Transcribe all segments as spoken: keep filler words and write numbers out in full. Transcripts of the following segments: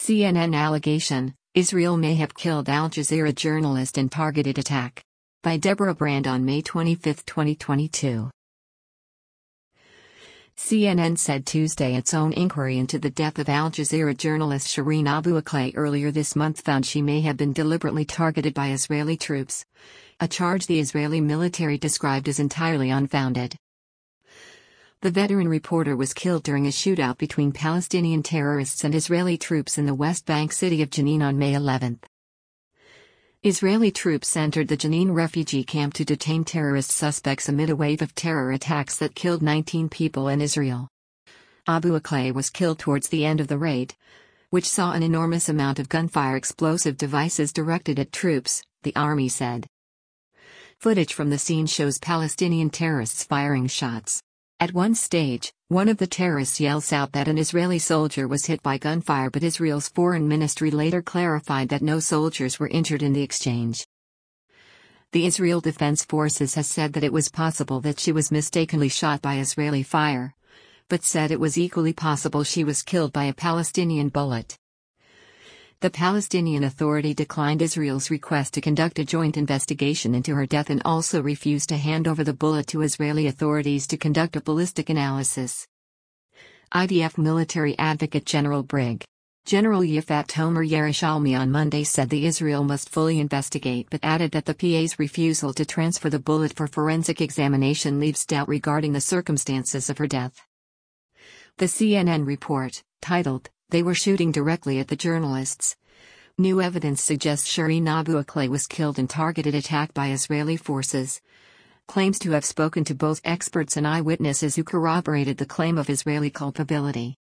C N N allegation, Israel may have killed Al Jazeera journalist in targeted attack. By Deborah Brand on May twenty-fifth, twenty twenty-two. C N N said Tuesday its own inquiry into the death of Al Jazeera journalist Shireen Abu Akleh earlier this month found she may have been deliberately targeted by Israeli troops, a charge the Israeli military described as entirely unfounded. The veteran reporter was killed during a shootout between Palestinian terrorists and Israeli troops in the West Bank city of Jenin on May eleventh. Israeli troops entered the Jenin refugee camp to detain terrorist suspects amid a wave of terror attacks that killed nineteen people in Israel. Abu Akleh was killed towards the end of the raid, which saw an enormous amount of gunfire explosive devices directed at troops, the army said. Footage from the scene shows Palestinian terrorists firing shots. At one stage, one of the terrorists yells out that an Israeli soldier was hit by gunfire, but Israel's foreign ministry later clarified that no soldiers were injured in the exchange. The Israel Defense Forces has said that it was possible that she was mistakenly shot by Israeli fire, but said it was equally possible she was killed by a Palestinian bullet. The Palestinian Authority declined Israel's request to conduct a joint investigation into her death and also refused to hand over the bullet to Israeli authorities to conduct a ballistic analysis. I D F military advocate General Brig. General Yifat Tomer Yerushalmi on Monday said the Israel must fully investigate, but added that the P A's refusal to transfer the bullet for forensic examination leaves doubt regarding the circumstances of her death. The C N N report, titled, "They were shooting directly at the journalists. New evidence suggests Shireen Abu Akleh was killed in targeted attack by Israeli forces," claims to have spoken to both experts and eyewitnesses who corroborated the claim of Israeli culpability.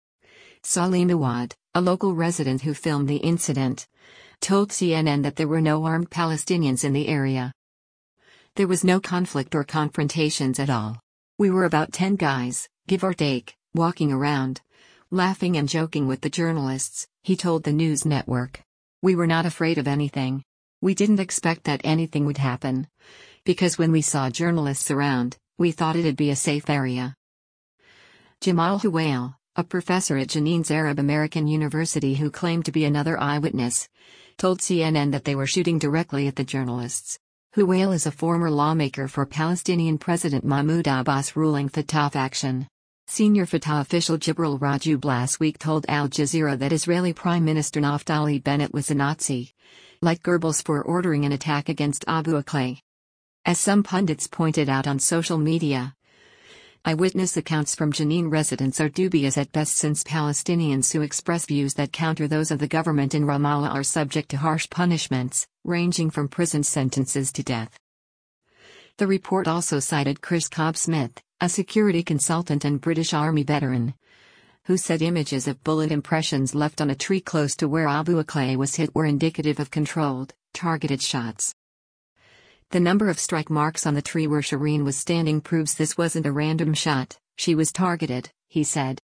Salim Awad, a local resident who filmed the incident, told C N N that there were no armed Palestinians in the area. "There was no conflict or confrontations at all. We were about ten guys, give or take, walking around, laughing and joking with the journalists," he told the news network. "We were not afraid of anything. We didn't expect that anything would happen, because when we saw journalists around, we thought it'd be a safe area." Jamal Huwail, a professor at Jenin's Arab American University who claimed to be another eyewitness, told C N N that they were shooting directly at the journalists. Huwail is a former lawmaker for Palestinian President Mahmoud Abbas ruling Fatah faction. Senior Fatah official Jibril Rajoub last week told Al Jazeera that Israeli Prime Minister Naftali Bennett was a Nazi, like Goebbels, for ordering an attack against Abu Akleh. As some pundits pointed out on social media, eyewitness accounts from Jenin residents are dubious at best, since Palestinians who express views that counter those of the government in Ramallah are subject to harsh punishments, ranging from prison sentences to death. The report also cited Chris Cobb-Smith, a security consultant and British Army veteran, who said images of bullet impressions left on a tree close to where Abu Akleh was hit were indicative of controlled, targeted shots. "The number of strike marks on the tree where Shireen was standing proves this wasn't a random shot, she was targeted," he said.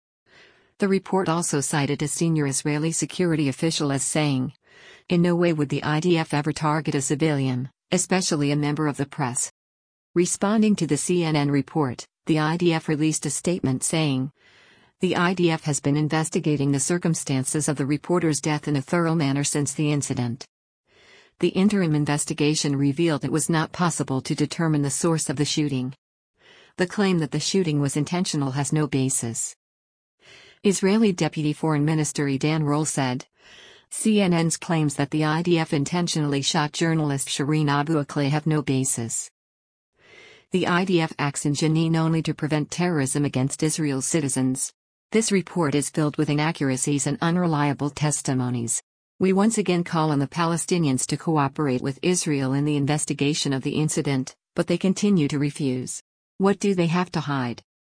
The report also cited a senior Israeli security official as saying, "In no way would the I D F ever target a civilian, especially a member of the press." Responding to the C N N report, the I D F released a statement saying, "The I D F has been investigating the circumstances of the reporter's death in a thorough manner since the incident. The interim investigation revealed it was not possible to determine the source of the shooting. The claim that the shooting was intentional has no basis." Israeli Deputy Foreign Minister Eidan Rol said, "C N N's claims that the I D F intentionally shot journalist Shireen Abu Akleh have no basis. The I D F acts in Jenin only to prevent terrorism against Israel's citizens. This report is filled with inaccuracies and unreliable testimonies. We once again call on the Palestinians to cooperate with Israel in the investigation of the incident, but they continue to refuse. What do they have to hide?"